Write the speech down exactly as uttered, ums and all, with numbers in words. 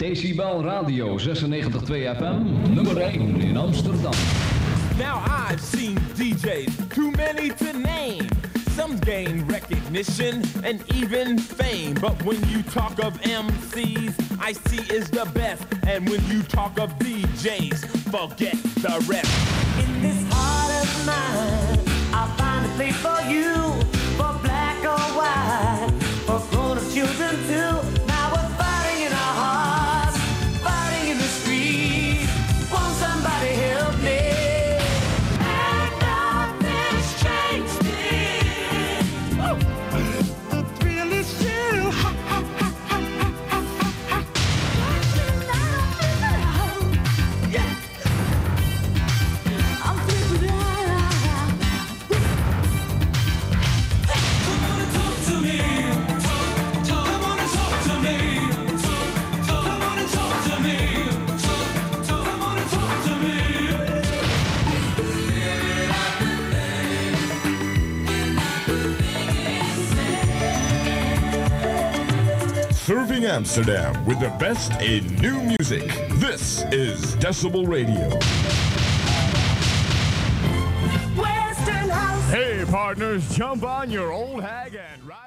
Decibel Radio zesennegentig komma twee F M, nummer één in Amsterdam. Now I've seen D Js, too many to name. Some gain recognition and even fame. But when you talk of M Cs, Ice-T is the best. And when you talk of D Js, forget the rest. In this heart of mine, I'll find a place for you. For black or white, for grown-up children too. Now we're fighting in our hearts, fighting in the streets. Won't somebody help me? Serving Amsterdam with the best in new music. This is Decibel Radio. Western House. Hey, partners, jump on your old hag and ride.